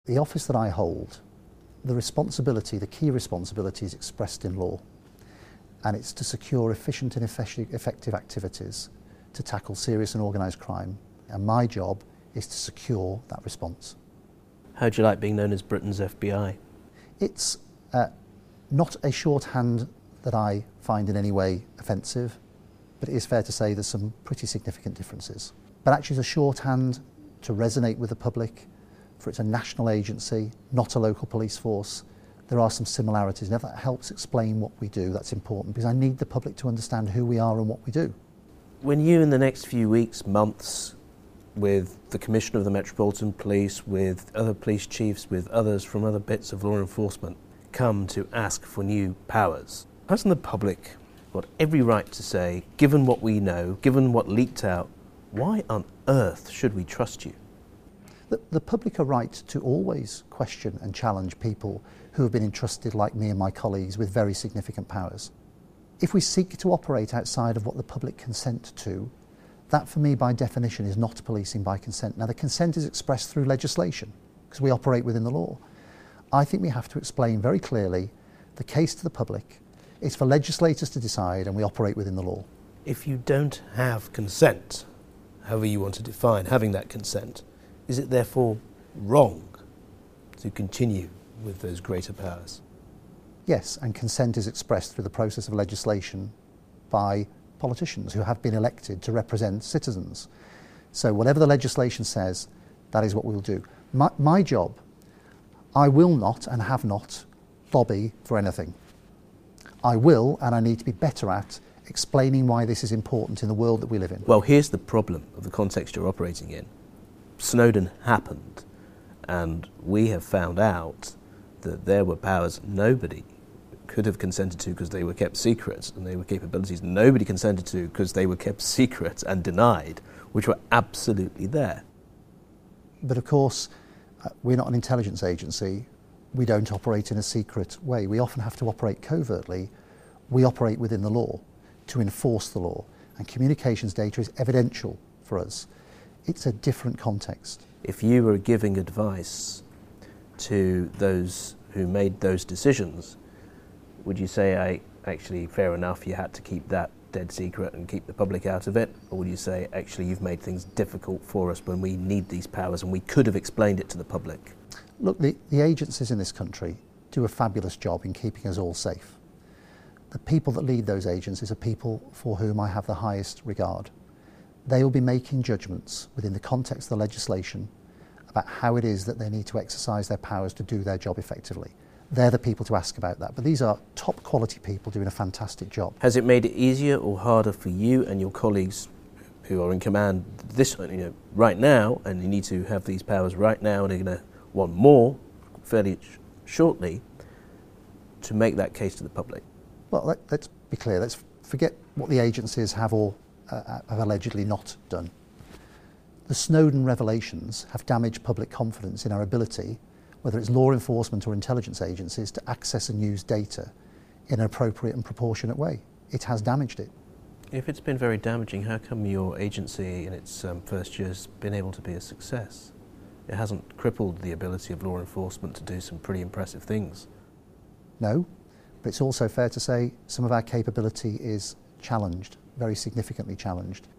The office that I hold, the responsibility, the key responsibility is expressed in law, and it's to secure efficient and effective activities to tackle serious and organised crime, and my job is to secure that response. How do you like being known as Britain's FBI? It's not a shorthand that I find in any way offensive, but it is fair to say there's some pretty significant differences. But actually it's a shorthand to resonate with the public, for it's a national agency, not a local police force. There are some similarities, and if that helps explain what we do, that's important, because I need the public to understand who we are and what we do. When you, in the next few weeks, months, with the Commissioner of the Metropolitan Police, with other police chiefs, with others from other bits of law enforcement, come to ask for new powers, hasn't the public got every right to say, given what we know, given what leaked out, why on earth should we trust you? The public are right to always question and challenge people who have been entrusted, like me and my colleagues, with very significant powers. If we seek to operate outside of what the public consent to, that for me by definition is not policing by consent. Now the consent is expressed through legislation, because we operate within the law. I think we have to explain very clearly the case to the public. It's for legislators to decide, and we operate within the law. If you don't have consent, however you want to define having that consent, is it therefore wrong to continue with those greater powers? Yes, and consent is expressed through the process of legislation by politicians who have been elected to represent citizens. So whatever the legislation says, that is what we will do. My job, I will not and have not lobby for anything. I will, and I need to be better at, explaining why this is important in the world that we live in. Well, here's the problem of the context you're operating in. Snowden happened, and we have found out that there were powers nobody could have consented to because they were kept secret, and they were capabilities nobody consented to because they were kept secret and denied, which were absolutely there. But of course, we're not an intelligence agency. We don't operate in a secret way. We often have to operate covertly. We operate within the law to enforce the law, and communications data is evidential for us. It's a different context. If you were giving advice to those who made those decisions, would you say, actually, fair enough, you had to keep that dead secret and keep the public out of it? Or would you say, actually, you've made things difficult for us when we need these powers and we could have explained it to the public? Look, the agencies in this country do a fabulous job in keeping us all safe. The people that lead those agencies are people for whom I have the highest regard. They will be making judgments within the context of the legislation about how it is that they need to exercise their powers to do their job effectively. They're the people to ask about that. But these are top quality people doing a fantastic job. Has it made it easier or harder for you and your colleagues who are in command right now, and you need to have these powers right now, and they're going to want more fairly shortly, to make that case to the public? Well, let's be clear. Let's forget what the agencies have or have allegedly not done. The Snowden revelations have damaged public confidence in our ability, whether it's law enforcement or intelligence agencies, to access and use data in an appropriate and proportionate way. It has damaged it. If it's been very damaging, how come your agency in its first year has been able to be a success? It hasn't crippled the ability of law enforcement to do some pretty impressive things. No, but it's also fair to say some of our capability is challenged, very significantly challenged.